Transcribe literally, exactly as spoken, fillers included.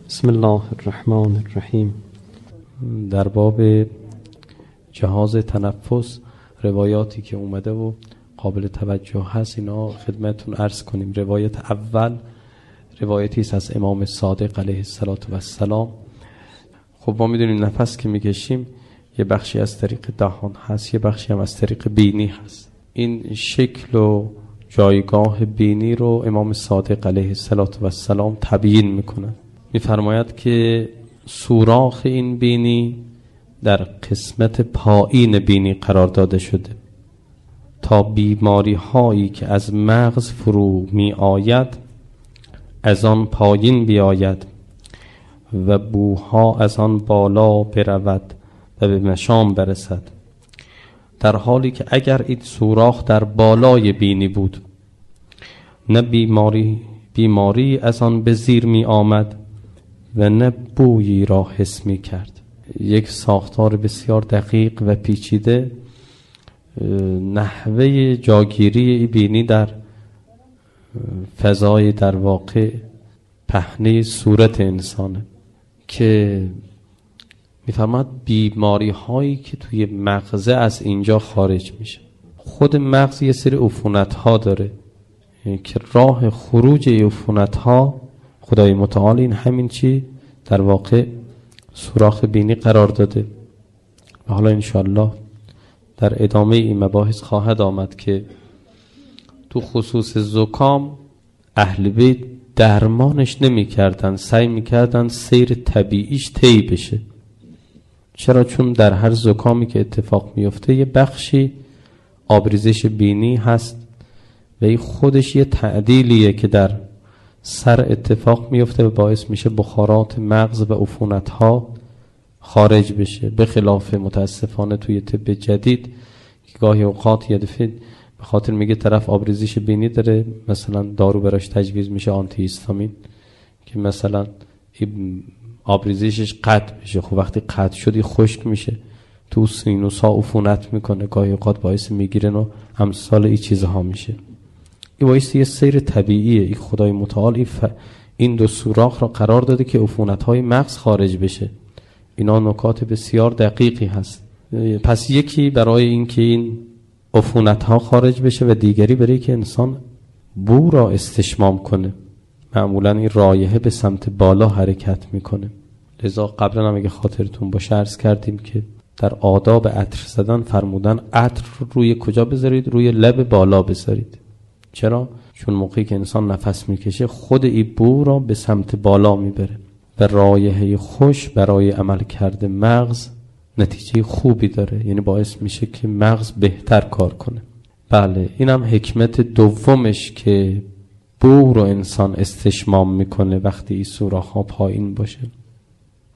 بسم الله الرحمن الرحیم. در باب جهاز تنفس روایاتی که اومده و قابل توجه هست اینا خدمتون عرض کنیم. روایت اول روایتی است از امام صادق علیه السلام. خب ما میدونیم نفس که میکشیم یه بخشی از طریق دهان هست، یه بخشی هم از طریق بینی هست. این شکل و جایگاه بینی رو امام صادق علیه السلام تبیین میکنه. میفرماید که سوراخ این بینی در قسمت پایین بینی قرار داده شده تا بیماری هایی که از مغز فرو می آید از آن پایین بیاید و بوها از آن بالا برود و به مشام برسد، در حالی که اگر این سوراخ در بالای بینی بود نه بیماری بیماری از آن به زیر می آمد و نه بویی را حس می کرد. یک ساختار بسیار دقیق و پیچیده نحوه جاگیری بینی در فضای در واقع پهنه صورت انسانه که میفرماد بیماری هایی که توی مغزه از اینجا خارج میشه. خود مغز یه سری عفونت ها داره که راه خروج عفونت ها خدای متعال این همین چی در واقع سوراخ بینی قرار داده. و حالا انشاءالله در ادامه این مباحث خواهد آمد که تو خصوص زکام اهل بیت درمانش نمی کردن، سعی می کردن سیر طبیعیش طی بشه. چرا؟ چون در هر زکامی که اتفاق میفته یه بخشی آبریزش بینی هست و این خودش یه تعدیلیه که در سر اتفاق میفته و باعث میشه بخارات مغز و عفونت ها خارج بشه. به خلاف متاسفانه توی طب جدید که گاهی اوقات یه دفعه به خاطر میگه طرف آبریزش بینی داره مثلا دارو براش تجویز میشه آنتی هیستامین که مثلا آبریزشش قطع بشه. خب وقتی قطع شدی خشک میشه تو سینوس ها عفونت میکنه، گاهی اوقات باعث میگیرن و امثال این چیزها میشه. این باعث یه سیر طبیعیه. این خدای متعال این, ف... این دو سوراخ را قرار داده که عفونت های مغز خارج بشه. اینا نکات بسیار دقیقی هست. پس یکی برای این که این عفونت ها خارج بشه و دیگری برای که انسان بو را استشمام کنه. معمولا این رایحه به سمت بالا حرکت میکنه. لذا قبلا هم اگه خاطرتون باشه عرض کردیم که در آداب عطر زدن فرمودن عطر روی کجا بذارید؟ روی لب بالا بذارید. چرا؟ چون موقعی که انسان نفس میکشه خود این بو را به سمت بالا میبره و رایحه خوش برای عمل کرده مغز نتیجه خوبی داره، یعنی باعث میشه که مغز بهتر کار کنه. بله این هم حکمت دومش که بو رو انسان استشمام میکنه وقتی این سوراخ ها پایین باشه.